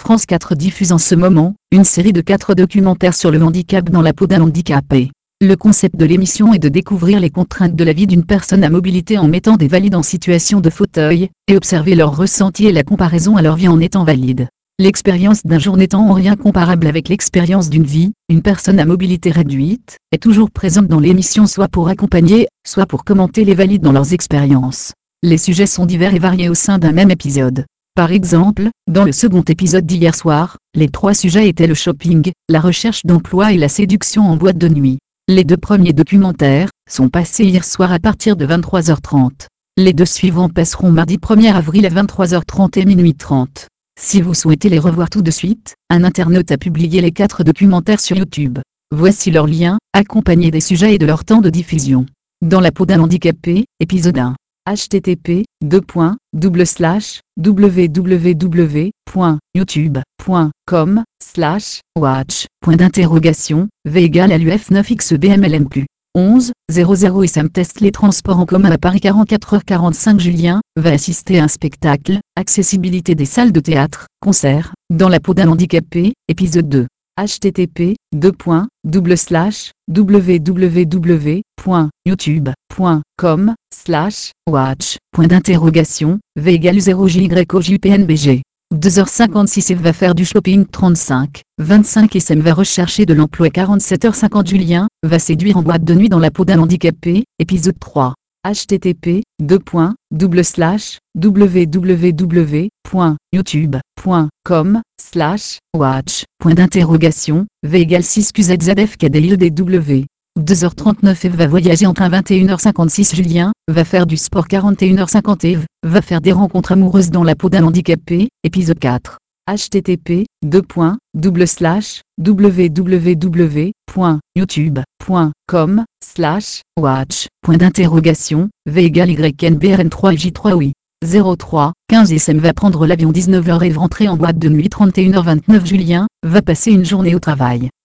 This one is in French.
France 4 diffuse en ce moment une série de 4 documentaires sur le handicap dans la peau d'un handicapé. Le concept de l'émission est de découvrir les contraintes de la vie d'une personne à mobilité en mettant des valides en situation de fauteuil, et observer leurs ressentis et la comparaison à leur vie en étant valide. L'expérience d'un jour n'étant en rien comparable avec l'expérience d'une vie, une personne à mobilité réduite est toujours présente dans l'émission soit pour accompagner, soit pour commenter les valides dans leurs expériences. Les sujets sont divers et variés au sein d'un même épisode. Par exemple, dans le second épisode d'hier soir, les 3 sujets étaient le shopping, la recherche d'emploi et la séduction en boîte de nuit. Les 2 premiers documentaires sont passés hier soir à partir de 23h30. Les 2 suivants passeront mardi 1er avril à 23h30 et minuit 30. Si vous souhaitez les revoir tout de suite, un internaute a publié les 4 documentaires sur YouTube. Voici leurs liens, accompagnés des sujets et de leur temps de diffusion. Dans la peau d'un handicapé, épisode 1. http://www.youtube.com/watch. V égale à l'UF 9XBMLM+. 11 00 Sam teste les transports en commun à Paris 44h45. Julien va assister à un spectacle, accessibilité des salles de théâtre, concert, dans la peau d'un handicapé, épisode 2. http://www.youtube.com/watch. V égale 0JYOJUPNBG. 2h56 Eve va faire du shopping. 35 SM va rechercher de l'emploi. 47h50 Julien va séduire en boîte de nuit dans la peau d'un handicapé, épisode 3. http://www.youtube.com/watch. V égale 6 QZZFKDIEDW. 2h39 Eve va voyager en train. 21h56 Julien va faire du sport. 41h50 Eve va faire des rencontres amoureuses dans la peau d'un handicapé, épisode 4. http://www.youtube.com/watch. V égale YNBRN3J3 oui. 03 15 SM va prendre l'avion. 19h Eve rentrer en boîte de nuit. 31h29 Julien va passer une journée au travail.